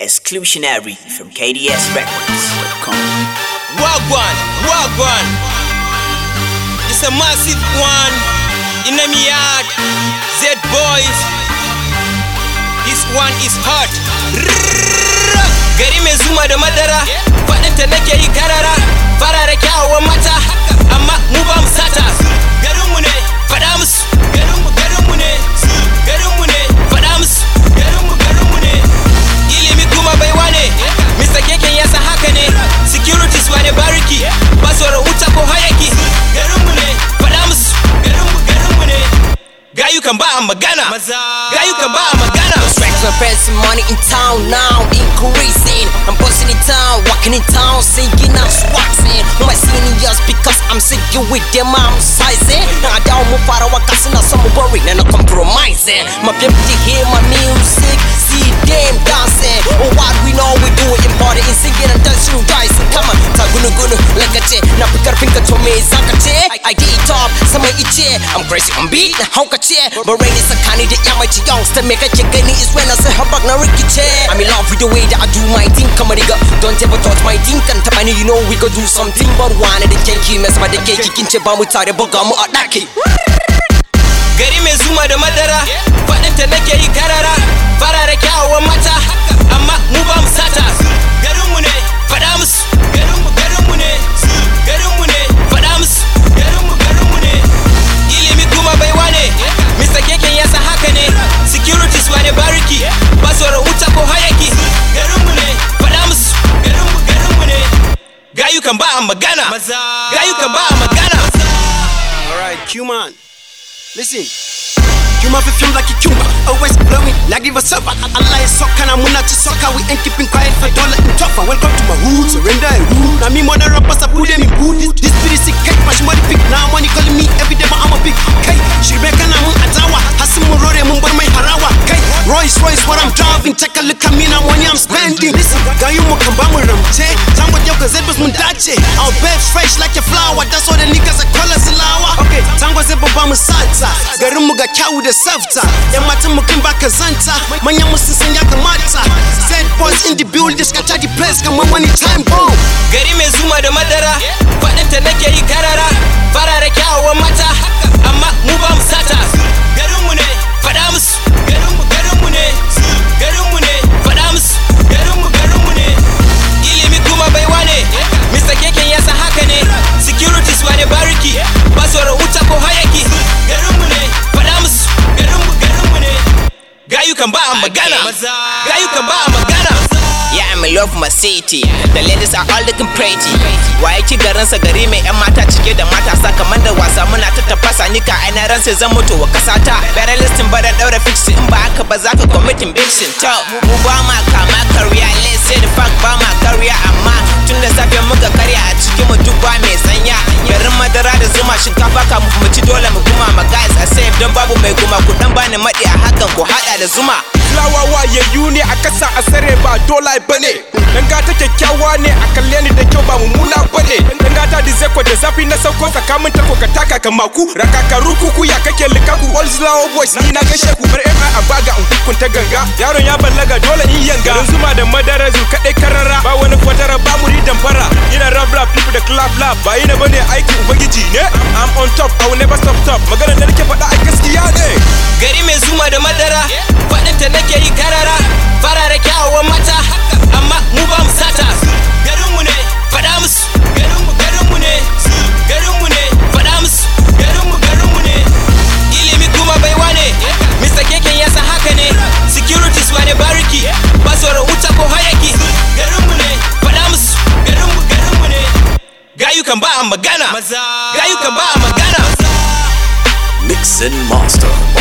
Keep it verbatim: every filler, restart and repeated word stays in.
Exclusionary from K D S Records dot com. Wagwan, Wagwan. It's a massive one. In the yard, Z boys. This one is hot. Gari mai zuma da madara, faɗinta nake yi karara. Farare kyawawan mata, amma mu ba mu sata. Garinmu ne, faɗa musu. Garinmu, garinmu ne, garinmu ne, faɗa musu. Garinmu, garinmu ne. Ilimi kuma baiwa ne, Mister Keken yasa haka ne. Securities wane bariki, ba sauran wuta ko hayaki. Garinmu ne, faɗa musu. Garinmu, garinmu ne. Gayukan ba a magana, gayukan ba a magana. Racks and fancy money in town now, increasing. I'm busting it down, walking in town, singing, I'm swaxing. My seniors because I'm singing with them, I'm sizing. Now I don't move out of casting, not some worrying and I'm compromising. My people to hear my music, see them dancing. Oh, what we know we do it in body, in singing and dancing, rising. Come on, tagunu gunu, like a che. Now pick up finger to me, zakache. I did top, some of each I'm crazy on beat, how ka che. But rain is a canny, the amateur youngster make a chicken is when I say her back now Ricky che. I'm in love with the way that I do my thing, come on, don't ever touch my thing, and Tamani, you know we go do something, but one of the cake, mess by the cake, you can chip on with Tare Bogamu or Naki. Gari mai zuma da madara, faɗinta nake yi karara. Farare kyawawan mata, amma mu ba mu sata. Garinmu ne, faɗa musu. Garinmu, garinmu ne, garinmu ne, faɗa musu. Garinmu, garinmu ne. Ilimi kuma baiwa ne, Mister Keken yasa haka ne. Securities wane bariki, ba sauran wuta ko hayaki. Garinmu ne, faɗa musu. Garinmu, garinmu ne. Gayukan ba a magana, gayukan ba a magana. Alright, Q-Man. Listen, Q-Man fi film like a Cuba, always blowing like it was up. Allah is so kind of muna to soccer, we ain't keeping quiet for dollar and tougher. Welcome to my hood, surrender and rule. Now me mother rappers I put them in boot. This pretty sick cake, but she money pick. Now money calling me every day, but I'm a big cake. She reckon I'm on Atawa, Hasimu Rore, Mumbai, my Harawa. Cake, Royce Royce, what I'm driving. Take a look at me now, money I'm spending. Listen, Gayumo Kambamu Ramche, Tango Yoga Zebus Mundache. Our bed fresh like a flower, that's all the niggas I call us Lawa. Okay, Tango Zebo Bamu Santa. Garinmu ga kyawu da safta, yan matan mu kin baka zanta, manyan mu sun san ya kamata. Said boys in the building, scatter the place kamar wani time bomb. Gari mai zuma da madara, faɗinta nake yi karara. Farare kyawawan mata, amma mu ba mu sata. Garinmu ne, faɗa musu. Garinmu, garinmu ne, garinmu ne, faɗa musu. Garinmu, garinmu ne. Ilimi kuma baiwa ne, Mister Keken yasa haka ne. Securities wane bariki, ba sauran wuta ko hayaki. Garinmu ne, faɗa musu. Garinmu, garinmu ne. Gayukan ba a magana, gayukan ba a magana. Yeah, I'm in love with my city. The ladies are all looking pretty. Waye ki garinsa gari mai yan mata cike da matasa kamar da wasa muna ta tafasa ni ka aina ransa zan mutu wa kasata. Better listen ba da daura fix in ba haka ba za ka committing big sin. To mu ba ma kama karya, let's say the fact ba ma karya amma tun da safe muka karya a cikin mu duk ba mai sanya. Garin madara da zuma shinkafa ka mu ci dole mu kuma ma guys a save don babu mai kuma ku dan bani madi a hakan ku hada da zuma. Fulawa wayayyu ne a kasa a sare ba dole bane. Dan gata kyakkyawa ne a kalle ni da kyau ba mummuna bane. Dan gata dizeko da zafi na sauko tsakamin tako ka taka ka maku. Rakaka rukuku ya kake likaku. All Zulawa boys ni na gaishe ku bar M I a baga in hukunta ganga. Yaron ya ballaga dole in yanga. Dan zuma da madara zu kadai karara. Ba wani kwatara ba muri damfara. Ina rap rap people da clap clap. Ba ina bane aiki ubangiji ne. I'm on top, I will never stop top. Magana da nake faɗa a gaskiya ne. Gari mai zuma da madara, faɗinta nake yi karara. Farare kyawawan mata, amma mu ba mu sata. Garinmu ne, faɗa musu. Garinmu, garinmu ne, garinmu ne, faɗa musu. Garinmu, garinmu ne. Ilimi kuma baiwa ne, Mister Keken yasa haka ne. Securities wane bariki, ba sauran wuta ko hayaki. Garinmu ne, faɗa musu. Garinmu, garinmu ne. Gayukan ba a magana, gayukan ba a magana. Mix and Master.